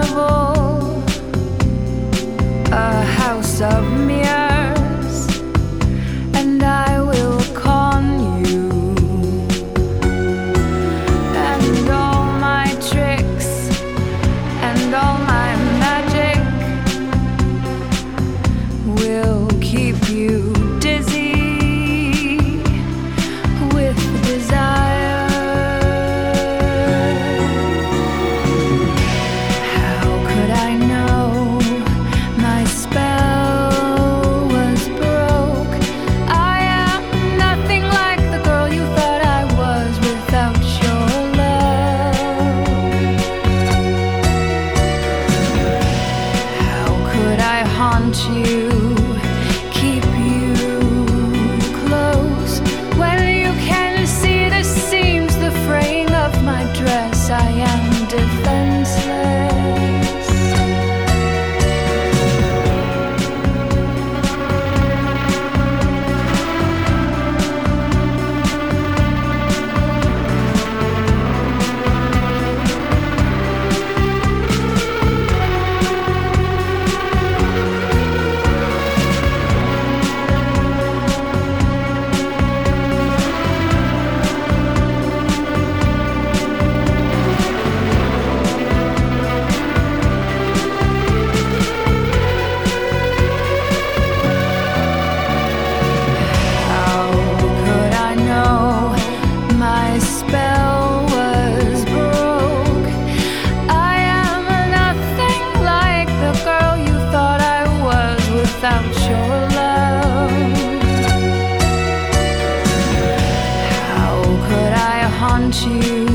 marble, a house of mirrors, and I will con you, and all my tricks and all my magic will keep you dizzy with desire. How could I know my spell was broke? I am nothing like the girl you thought I was without your love. How could I haunt you, keep you close, when you can see the seams, the fraying of my dress? I am defenseless. How could I know my spell was broke? I am nothing like the girl you thought I was without your love. How could I haunt you,